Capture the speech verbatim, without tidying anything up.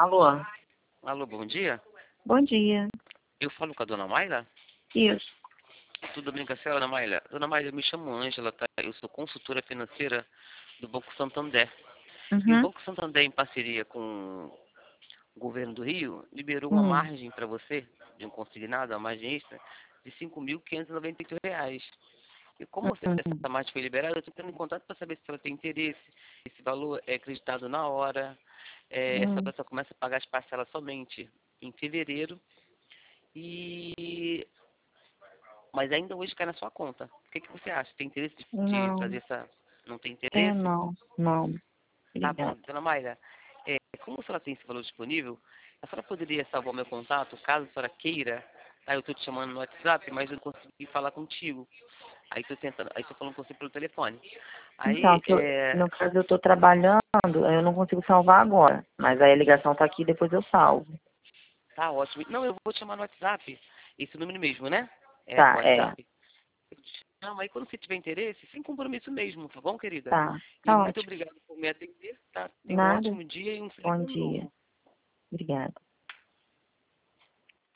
Alô? Alô, bom dia. Bom dia. Eu falo com a dona Mayra? Isso. Tudo bem com a senhora, dona Mayra? Dona Mayra, eu me chamo Ângela, tá? Eu sou consultora financeira do Banco Santander. E o Uhum. Banco Santander, em parceria com o governo do Rio, liberou uma Hum. margem para você, de um consignado, uma margem extra, de cinco mil quinhentos e noventa e oito reais. E como você- Hum. essa margem foi liberada, eu estou entrando em contato para saber se ela tem interesse, esse valor é acreditado na hora, é, essa Hum. pessoa começa a pagar as parcelas somente em fevereiro, e mas ainda hoje cai na sua conta. O que, que você acha? Tem interesse de, de Não, fazer essa... Não tem tenho interesse? não. Não. Tá bom. Obrigada. Dona Mayra, é, como a senhora tem esse valor disponível, a senhora poderia salvar o meu contato, caso a senhora queira? Aí eu estou te chamando no WhatsApp, mas eu não consegui falar contigo. Aí estou tentando, aí estou falando com você pelo telefone. Então, Aí, que eu, é... no caso eu estou trabalhando, eu não consigo salvar agora. Mas aí a ligação está aqui, depois eu salvo. Tá ótimo. Não, eu vou te chamar no WhatsApp. Esse número mesmo, né? É o Tá, é. WhatsApp. Eu te chamo, aí quando você tiver interesse, sem compromisso mesmo, tá bom, querida? Tá. E Tá muito ótimo. obrigado por me atender, tá? Tenha um Nada. ótimo dia e um feliz Bom ano dia. novo. Obrigada.